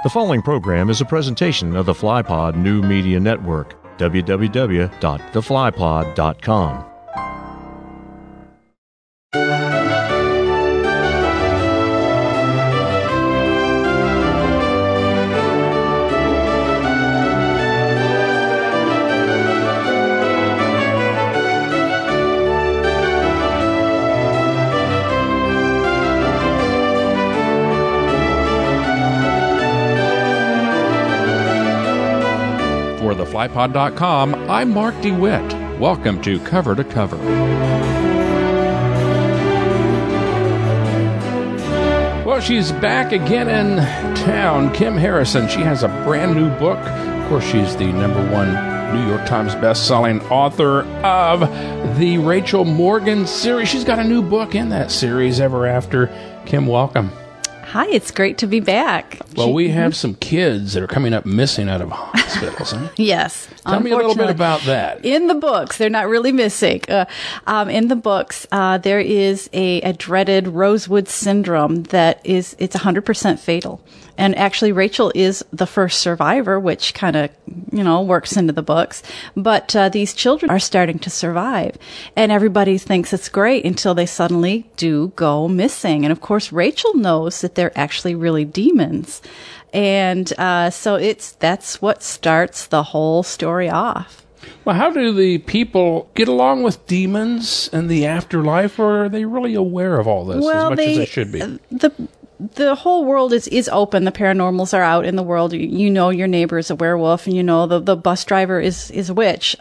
The following program is a presentation of the FlyPod New Media Network, www.theflypod.com. For theflypod.com, I'm Mark DeWitt. Welcome to Cover to Cover. Well, she's back again in town. Kim Harrison. She has a brand new book. Of course, she's the #1 New York Times best-selling author of the Rachel Morgan series. She's got a new book in that series, Ever After. Kim, welcome. Hi, it's great to be back. Well, we have some kids that are coming up missing out of hospitals. Huh? Yes. Tell me a little bit about that. In the books, they're not really missing. In the books, there is a dreaded Rosewood syndrome that it's 100% fatal. And actually, Rachel is the first survivor, which kind of, works into the books. But these children are starting to survive. And everybody thinks it's great until they suddenly do go missing. And of course, Rachel knows that they're actually really demons. And so that's what starts the whole story off. Well, how do the people get along with demons and the afterlife, or are they really aware of all this as much as they should be? The whole world is open. The paranormals are out in the world. You know your neighbor is a werewolf, and you know the bus driver is a witch.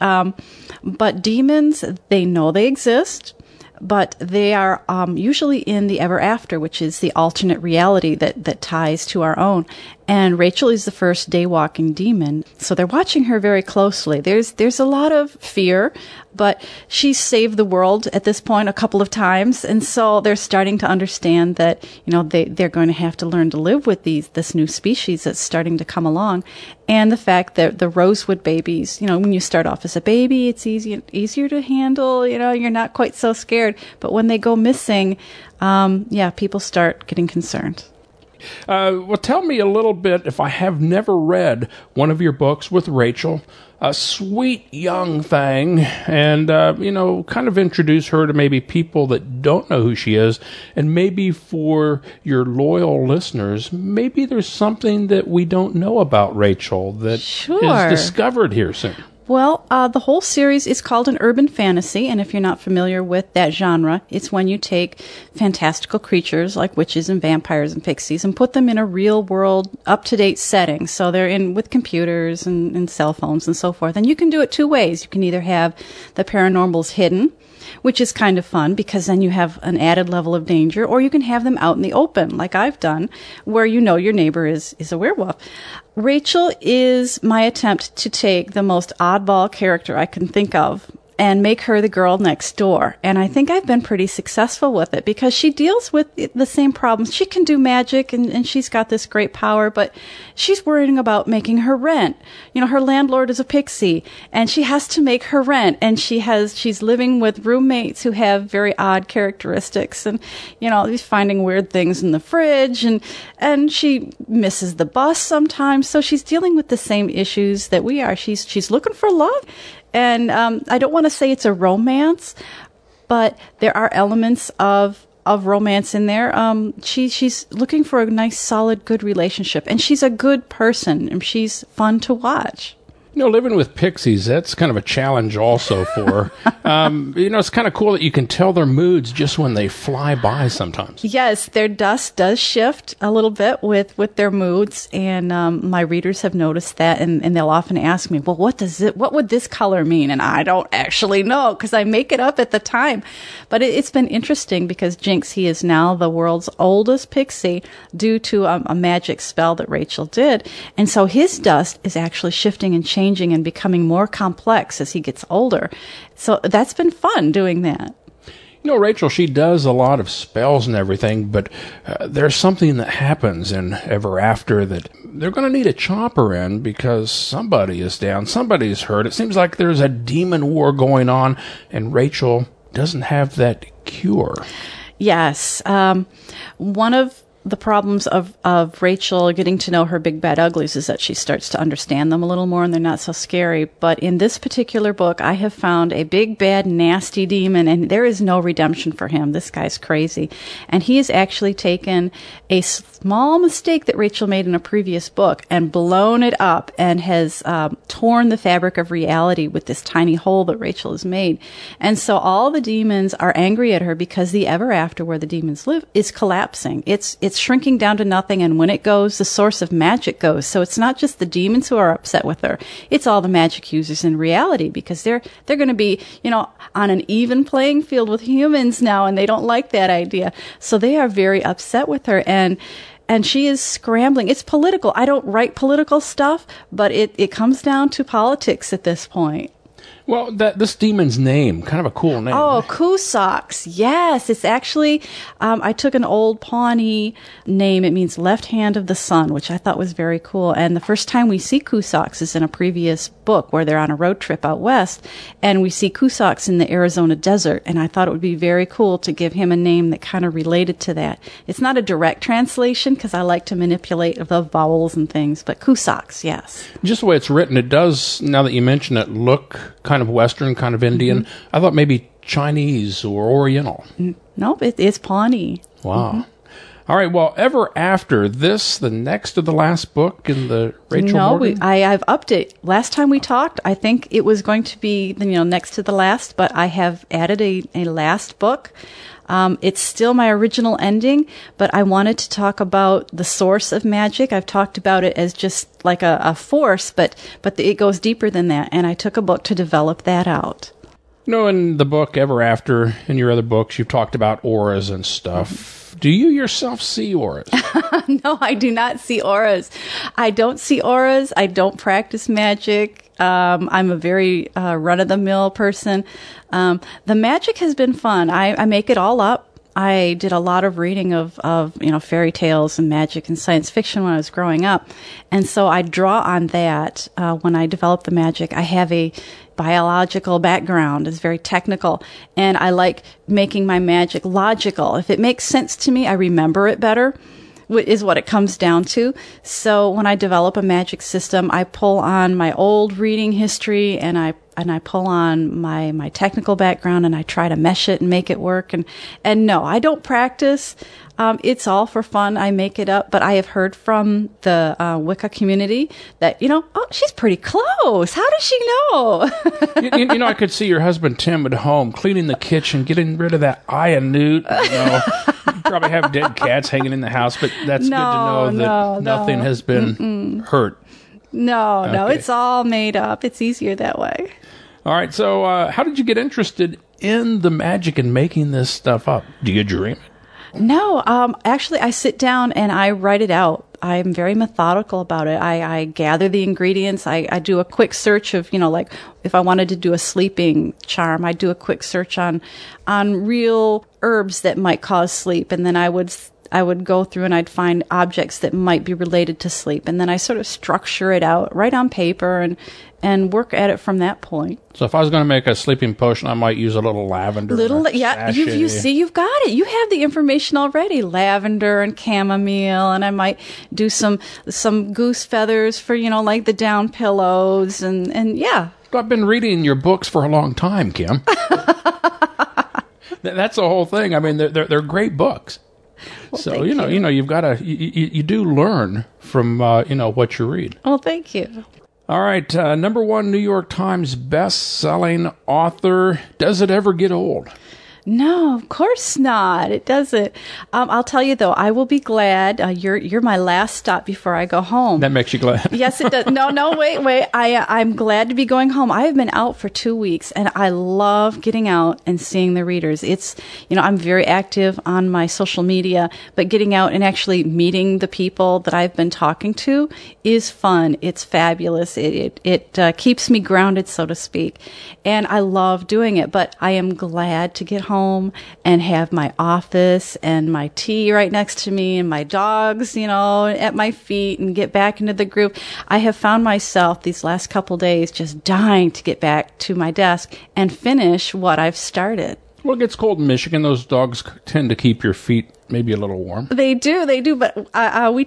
But demons, they know they exist, but they are usually in the ever after, which is the alternate reality that ties to our own. And Rachel is the first day-walking demon, so they're watching her very closely. There's a lot of fear, but she's saved the world at this point a couple of times, and so they're starting to understand that they're going to have to learn to live with this new species that's starting to come along, and the fact that the Rosewood babies, when you start off as a baby, it's easier to handle. You're not quite so scared, but when they go missing, people start getting concerned. Well, tell me a little bit, if I have never read one of your books with Rachel, a sweet young thing, and, kind of introduce her to maybe people that don't know who she is, and maybe for your loyal listeners, maybe there's something that we don't know about Rachel that is discovered here soon. Well, the whole series is called an urban fantasy, and if you're not familiar with that genre, it's when you take fantastical creatures like witches and vampires and pixies and put them in a real-world, up-to-date setting. So they're in with computers and cell phones and so forth. And you can do it two ways. You can either have the paranormals hidden, which is kind of fun because then you have an added level of danger, or you can have them out in the open, like I've done, where your neighbor is a werewolf. Rachel is my attempt to take the most oddball character I can think of and make her the girl next door. And I think I've been pretty successful with it because she deals with the same problems. She can do magic and she's got this great power, but she's worrying about making her rent. Her landlord is a pixie and she has to make her rent, and she's living with roommates who have very odd characteristics, and he's finding weird things in the fridge, and she misses the bus sometimes. So she's dealing with the same issues that we are. She's looking for love. And I don't want to say it's a romance, but there are elements of romance in there. She's looking for a nice, solid, good relationship, and she's a good person, and she's fun to watch. Living with pixies, that's kind of a challenge also for her. It's kind of cool that you can tell their moods just when they fly by sometimes. Yes, their dust does shift a little bit with their moods, and my readers have noticed that, and they'll often ask me, well, what would this color mean? And I don't actually know because I make it up at the time. But it's been interesting because Jinx, he is now the world's oldest pixie due to a magic spell that Rachel did. And so his dust is actually shifting and changing and becoming more complex as he gets older. So that's been fun doing that. Rachel, she does a lot of spells and everything, but there's something that happens in Ever After that they're going to need a chopper in because somebody is down, somebody's hurt. It seems like there's a demon war going on, and Rachel doesn't have that cure. Yes. One of the problems of Rachel getting to know her big bad uglies is that she starts to understand them a little more and they're not so scary. But in this particular book, I have found a big bad nasty demon and there is no redemption for him. This guy's crazy. And he has actually taken a small mistake that Rachel made in a previous book and blown it up and has torn the fabric of reality with this tiny hole that Rachel has made. And so all the demons are angry at her because the ever after where the demons live is collapsing. It's shrinking down to nothing, and when it goes, the source of magic goes. So it's not just the demons who are upset with her. It's all the magic users in reality because they're going to be, on an even playing field with humans now, and they don't like that idea. So they are very upset with her, and she is scrambling. It's political. I don't write political stuff, but it comes down to politics at this point. Well, this demon's name, kind of a cool name. Oh, Cusax. Yes, it's actually, I took an old Pawnee name. It means left hand of the sun, which I thought was very cool. And the first time we see Cusax is in a previous book where they're on a road trip out west, and we see Cusax in the Arizona desert. And I thought it would be very cool to give him a name that kind of related to that. It's not a direct translation because I like to manipulate the vowels and things, but Cusax, yes. Just the way it's written, it does, now that you mention it, look kind of Western, kind of Indian. Mm-hmm. I thought maybe Chinese or Oriental. Nope, it's Pawnee. Wow. Mm-hmm. All right, well, ever after this, the next to the last book in the Rachel Morgan? I've upped it. Last time we talked, I think it was going to be, next to the last, but I have added a last book. It's still my original ending, but I wanted to talk about the source of magic. I've talked about it as just like a force, but it goes deeper than that, and I took a book to develop that out. In the book Ever After, in your other books, you've talked about auras and stuff. Mm-hmm. Do you yourself see auras? No, I do not see auras. I don't see auras. I don't practice magic. I'm a very run-of-the-mill person. The magic has been fun. I make it all up. I did a lot of reading of fairy tales and magic and science fiction when I was growing up. And so I draw on that when I develop the magic. I have a biological background. It's very technical. And I like making my magic logical. If it makes sense to me, I remember it better, is what it comes down to. So when I develop a magic system, I pull on my old reading history and I pull on my technical background and I try to mesh it and make it work. And no, I don't practice. It's all for fun. I make it up, but I have heard from the Wicca community that, she's pretty close. How does she know? I could see your husband Tim at home cleaning the kitchen, getting rid of that eye of newt. You probably have dead cats hanging in the house, but that's good to know that nothing has been hurt. No, it's all made up. It's easier that way. All right, so how did you get interested in the magic and making this stuff up? Do you dream it? No, actually, I sit down and I write it out. I'm very methodical about it. I gather the ingredients. I do a quick search of, like if I wanted to do a sleeping charm, I'd do a quick search on real herbs that might cause sleep. And then I would go through and I'd find objects that might be related to sleep. And then I sort of structure it out right on paper and work at it from that point. So if I was going to make a sleeping potion, I might use a little lavender. You see, you've got it. You have the information already. Lavender and chamomile, and I might do some goose feathers for, like the down pillows and yeah. I've been reading your books for a long time, Kim. That's the whole thing. I mean, they're great books. Well, so you've got to you do learn from what you read. Oh, thank you. All right, number one New York Times best-selling author. Does it ever get old? No, of course not. It doesn't. I'll tell you though, I will be glad. You're my last stop before I go home. That makes you glad. Yes, it does. No, wait. I'm glad to be going home. I have been out for 2 weeks and I love getting out and seeing the readers. It's, I'm very active on my social media, but getting out and actually meeting the people that I've been talking to is fun. It's fabulous. It keeps me grounded, so to speak. And I love doing it, but I am glad to get home and have my office and my tea right next to me and my dogs, at my feet and get back into the groove. I have found myself these last couple days just dying to get back to my desk and finish what I've started. Well, it gets cold in Michigan. Those dogs tend to keep your feet maybe a little warm. They do. But I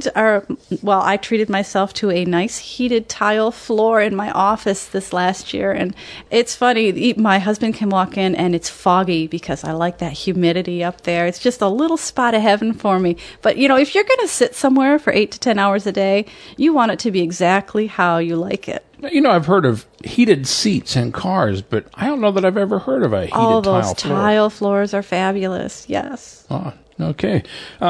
treated myself to a nice heated tile floor in my office this last year. And it's funny, my husband can walk in and it's foggy because I like that humidity up there. It's just a little spot of heaven for me. But, if you're going to sit somewhere for 8 to 10 hours a day, you want it to be exactly how you like it. I've heard of heated seats in cars, but I don't know that I've ever heard of a heated tile floor. Oh, those tile floors are fabulous, yes. Oh, okay.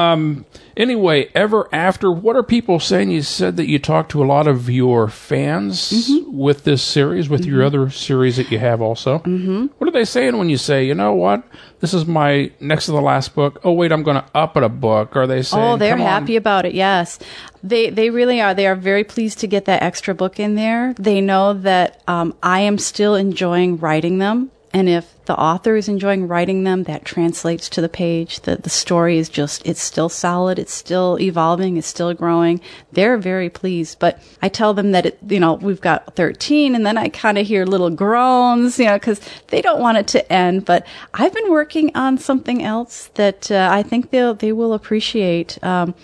Anyway, Ever After, what are people saying? You said that you talked to a lot of your fans with this series, with your other series that you have also. Mm-hmm. What are they saying when you say, you know what, this is my next to the last book? Oh, wait, I'm going to up it a book. Are they saying, they're happy about it, yes. They really are. They are very pleased to get that extra book in there. They know that I am still enjoying writing them. And if the author is enjoying writing them, that translates to the page. The story is it's still solid. It's still evolving. It's still growing. They're very pleased. But I tell them that, we've got 13, and then I kind of hear little groans, because they don't want it to end. But I've been working on something else that I think they will appreciate.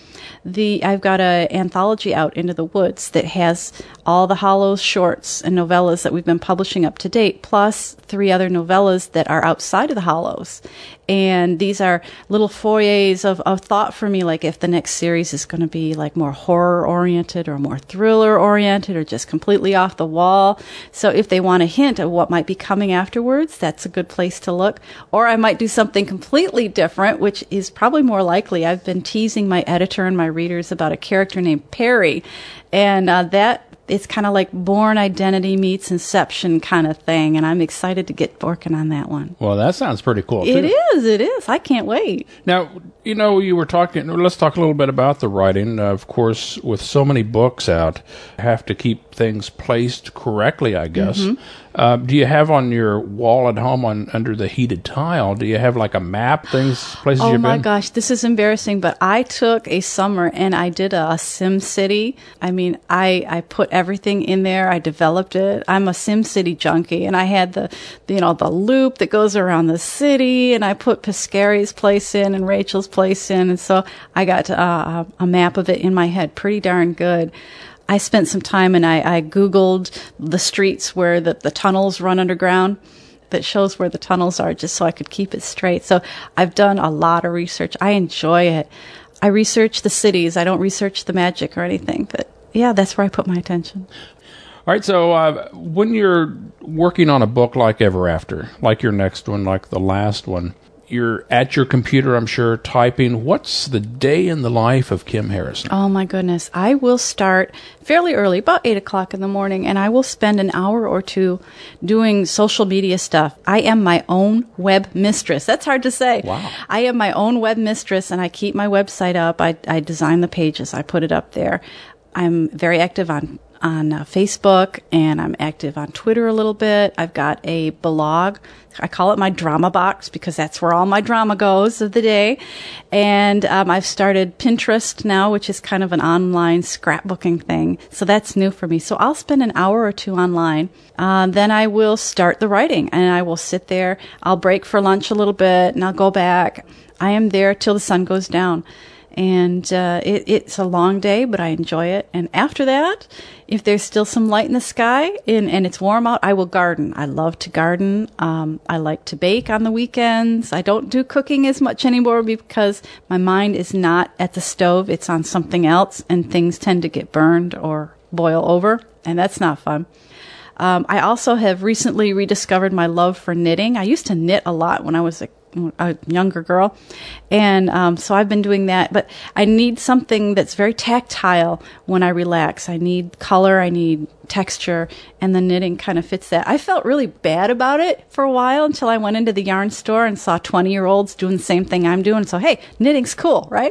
I've got an anthology out, Into the Woods, that has all the Hollows shorts and novellas that we've been publishing up to date, plus 3 other novellas that are outside of the Hollows. And these are little foyers of thought for me, like if the next series is going to be like more horror-oriented or more thriller-oriented or just completely off the wall. So if they want a hint of what might be coming afterwards, that's a good place to look. Or I might do something completely different, which is probably more likely. I've been teasing my editor and my readers about a character named Perry, and it's kind of like Bourne Identity meets Inception kind of thing, and I'm excited to get working on that one. Well, that sounds pretty cool, too. It is. I can't wait. Now, you were talking, let's talk a little bit about the writing. Of course, with so many books out, you have to keep things placed correctly, I guess. Mm-hmm. Do you have on your wall at home under the heated tile, do you have like a map, places you've been? Oh my gosh, this is embarrassing, but I took a summer and I did a Sim City. I mean, I put everything in there. I developed it. I'm a Sim City junkie, and I had the loop that goes around the city, and I put Piscari's place in and Rachel's place in, and so I got a map of it in my head pretty darn good. I spent some time and I Googled the streets where the tunnels run underground, that shows where the tunnels are, just so I could keep it straight. So I've done a lot of research. I enjoy it. I research the cities. I don't research the magic or anything, but yeah, that's where I put my attention. All right, so when you're working on a book like Ever After, like your next one, like the last one, you're at your computer, I'm sure, typing. What's the day in the life of Kim Harrison? Oh, my goodness. I will start fairly early, about 8 o'clock in the morning, and I will spend an hour or two doing social media stuff. I am my own web mistress. That's hard to say. Wow. I am my own web mistress, and I keep my website up. I design the pages. I put it up there. I'm very active on Facebook, and I'm active on Twitter a little bit. I've got a blog. I call it my drama box because that's where all my drama goes of the day. And I've started Pinterest now, which is kind of an online scrapbooking thing. So that's new for me. So I'll spend an hour or two online. Then I will start the writing, and I will sit there. I'll break for lunch a little bit, and I'll go back. I am there till the sun goes down. And it's a long day, but I enjoy it. And after that, if there's still some light in the sky and it's warm out, I will garden. I love to garden. I like to bake on the weekends. I don't do cooking as much anymore because my mind is not at the stove. It's on something else, and things tend to get burned or boil over, and that's not fun. I also have recently rediscovered my love for knitting. I used to knit a lot when I was a younger girl, and so I've been doing that, but I need something that's very tactile when I relax. I need color, I need texture, and the knitting kind of fits that. I felt really bad about it for a while until I went into the yarn store and saw 20-year-olds doing the same thing I'm doing, so hey, knitting's cool, right?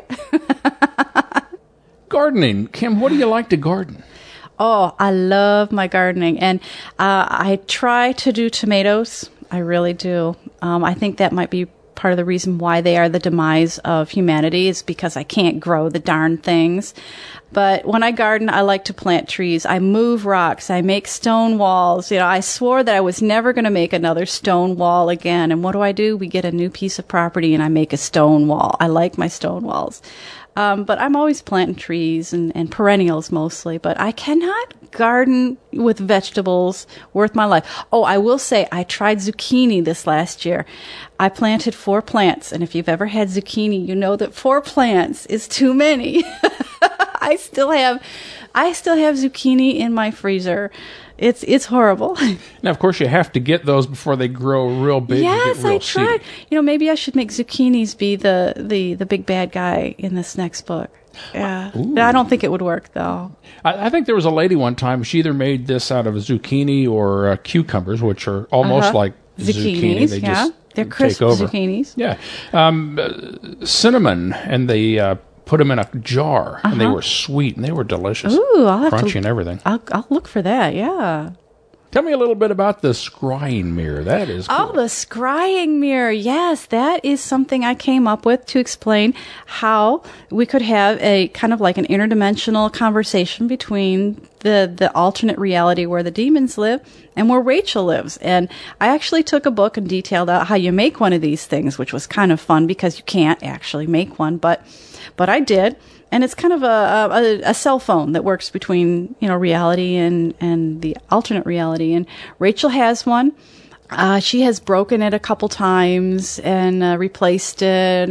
Gardening. Kim, what do you like to garden? Oh, I love my gardening, and I try to do tomatoes. I really do. I think that might be part of the reason why they are the demise of humanity is because I can't grow the darn things. But when I garden, I like to plant trees. I move rocks. I make stone walls. You know, I swore that I was never going to make another stone wall again. And what do? We get a new piece of property and I make a stone wall. I like my stone walls. But I'm always planting trees and perennials mostly. But I cannot garden with vegetables worth my life. Oh, I will say I tried zucchini this last year. I planted 4 plants. And if you've ever had zucchini, you know that 4 plants is too many. I still have zucchini in my freezer. It's horrible. Now, of course, you have to get those before they grow real big. Yes, and get real I tried. seedy. You know, maybe I should make zucchinis be the big bad guy in this next book. Yeah, I don't think it would work though. I think there was a lady one time. She either made this out of zucchini or cucumbers, which are almost like zucchini. They just they're crisp take over. zucchinis. Yeah, cinnamon, and they put them in a jar, and they were sweet and they were delicious. Ooh, I'll have crunchy to, and everything. I'll look for that. Yeah. Tell me a little bit about the scrying mirror. That is cool. Oh, the scrying mirror. Yes, that is something I came up with to explain how we could have a kind of like an interdimensional conversation between the alternate reality where the demons live and where Rachel lives. And I actually took a book and detailed out how you make one of these things, which was kind of fun because you can't actually make one, but I did. And it's kind of a cell phone that works between, you know, reality and the alternate reality. And Rachel has one. She has broken it a couple times and replaced it.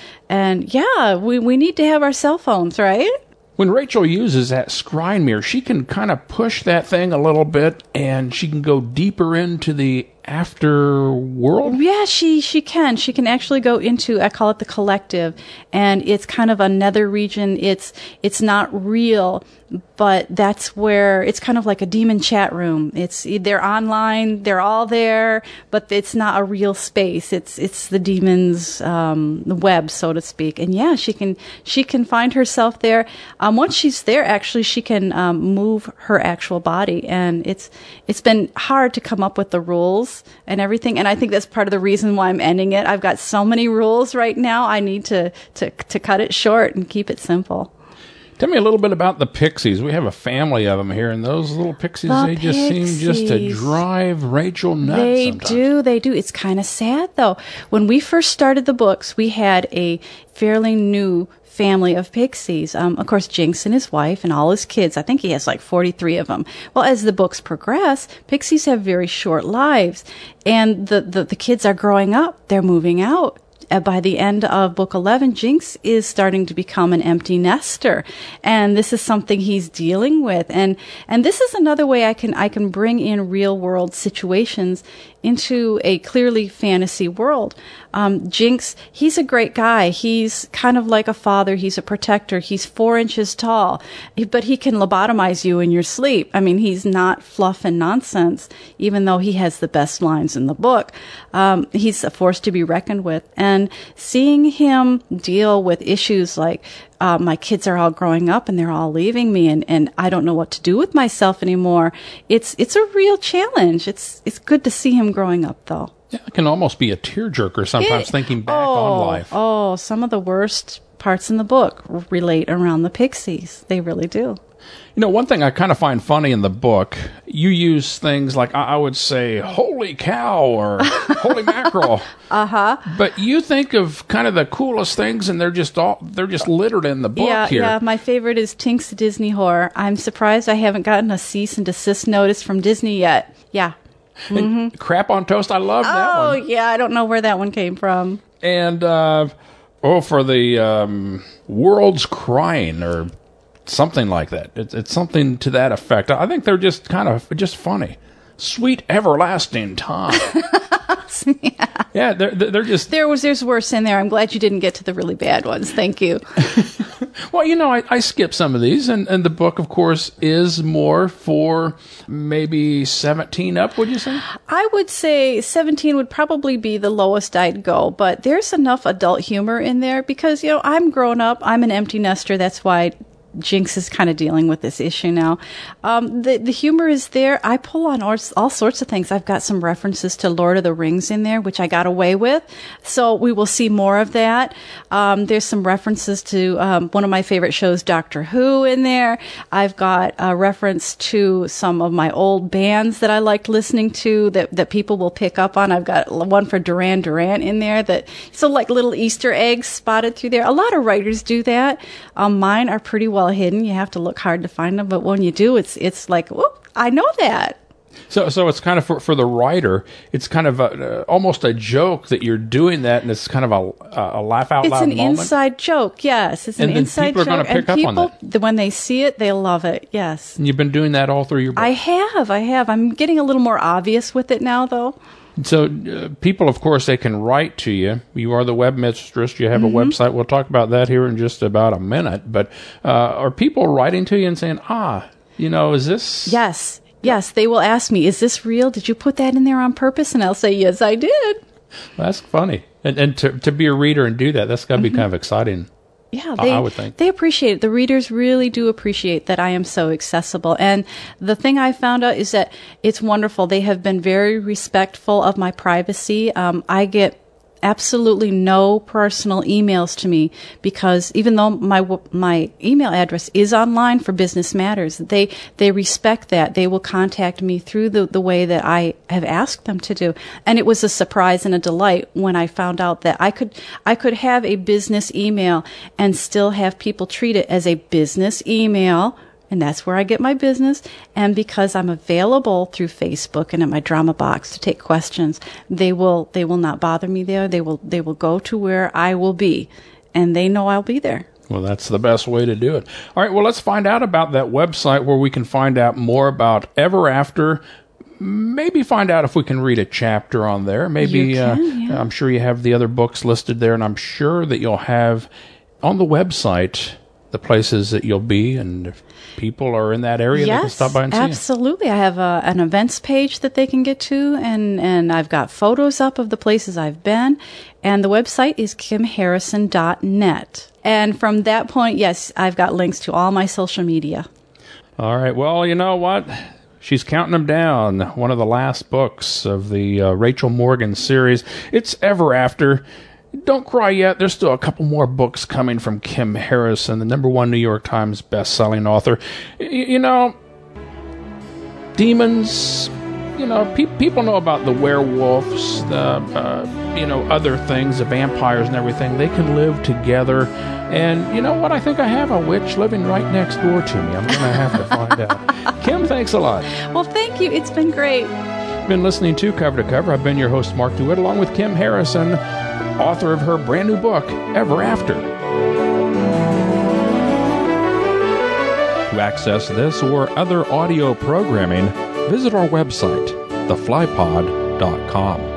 And yeah, we need to have our cell phones, right? When Rachel uses that scrying mirror, she can kind of push that thing a little bit, and she can go deeper into the after world. Yeah, she can. She can actually go into, I call it the collective, and it's kind of a nether region. It's not real, but that's where it's kind of like a demon chat room. They're online, they're all there, but it's not a real space. It's the demon's the web, so to speak. And yeah, she can find herself there. Once she's there, actually, she can move her actual body, and it's been hard to come up with the rules and everything. And I think that's part of the reason why I'm ending it. I've got so many rules right now. I need to cut it short and keep it simple. Tell me a little bit about the pixies. We have a family of them here, and those little pixies, they just seem just to drive Rachel nuts sometimes. They do. It's kind of sad, though. When we first started the books, we had a fairly new family of pixies. Of course, Jinx and his wife and all his kids. I think he has like 43 of them. Well, as the books progress, pixies have very short lives, and the kids are growing up. They're moving out. By the end of book 11, Jinx is starting to become an empty nester, and this is something he's dealing with. And this is another way I can bring in real world situations into a clearly fantasy world. Jinx, he's a great guy. He's kind of like a father. He's a protector. He's 4 inches tall, but he can lobotomize you in your sleep. I mean, he's not fluff and nonsense, even though he has the best lines in the book. He's a force to be reckoned with. And seeing him deal with issues like, my kids are all growing up and they're all leaving me, and I don't know what to do with myself anymore. It's a real challenge. It's good to see him growing up, though. Yeah, it can almost be a tearjerker sometimes, thinking back on life. Oh, some of the worst parts in the book relate around the pixies. They really do. You know, one thing I kind of find funny in the book, you use things like, I would say, holy cow or holy mackerel. Uh-huh. But you think of kind of the coolest things, and they're just littered in the book here. Yeah, my favorite is Tink's Disney Horror. I'm surprised I haven't gotten a cease and desist notice from Disney yet. Yeah. Mm-hmm. Crap on Toast, I love that one. Oh, yeah, I don't know where that one came from. And, for the World's Crying, or something like that. It's something to that effect. I think they're just kind of just funny. Sweet everlasting time. Yeah, they're just... There's worse in there. I'm glad you didn't get to the really bad ones. Thank you. Well, you know, I skipped some of these, and the book, of course, is more for maybe 17 up, would you say? I would say 17 would probably be the lowest I'd go, but there's enough adult humor in there because, you know, I'm grown up. I'm an empty nester. That's why Jinx is kind of dealing with this issue now. The humor is there. I pull on all sorts of things. I've got some references to Lord of the Rings in there, which I got away with. So we will see more of that. There's some references to one of my favorite shows, Doctor Who, in there. I've got a reference to some of my old bands that I liked listening to that people will pick up on. I've got one for Duran Duran in there so like little Easter eggs spotted through there. A lot of writers do that. Mine are pretty well hidden. You have to look hard to find them, but when you do, it's like, whoop, I know that. So it's kind of for the writer, it's kind of almost a joke that you're doing that, and it's kind of a laugh out loud moment. It's an inside joke, yes. It's an inside joke. And people are going to pick up on that. When they see it, they'll love it, yes. And you've been doing that all through your book? I have. I'm getting a little more obvious with it now, though. So people, of course, they can write to you. You are the webmistress. You have a website. We'll talk about that here in just about a minute. But are people writing to you and saying, is this... Yes, they will ask me, is this real? Did you put that in there on purpose? And I'll say, yes, I did. That's funny. And to be a reader and do that, that's got to be kind of exciting. Yeah, I would think. They appreciate it. The readers really do appreciate that I am so accessible. And the thing I found out is that it's wonderful. They have been very respectful of my privacy. I get absolutely no personal emails to me because even though my email address is online for business matters, they respect that. They will contact me through the way that I have asked them to do. And it was a surprise and a delight when I found out that I could have a business email and still have people treat it as a business email. And that's where I get my business. And because I'm available through Facebook and at my drama box to take questions, they will not bother me there. They will go to where I will be, and they know I'll be there. Well, that's the best way to do it. All right, well, let's find out about that website where we can find out more about Ever After. Maybe find out if we can read a chapter on there. Maybe you can, yeah. I'm sure you have the other books listed there, and I'm sure that you'll have on the website the places that you'll be, and if people are in that area, they can stop by and see you. Absolutely. I have an events page that they can get to, and I've got photos up of the places I've been, and the website is kimharrison.net. And from that point, yes, I've got links to all my social media. All right. Well, you know what? She's counting them down. One of the last books of the Rachel Morgan series. It's Ever After. Don't cry yet. There's still a couple more books coming from Kim Harrison, the #1 New York Times best-selling author. Demons, people know about the werewolves, the, other things, the vampires and everything. They can live together. And you know what? I think I have a witch living right next door to me. I'm going to have to find out. Kim, thanks a lot. Well, thank you. It's been great. You've been listening to Cover to Cover. I've been your host, Mark DeWitt, along with Kim Harrison, author of her brand new book, Ever After. To access this or other audio programming, visit our website, theflypod.com.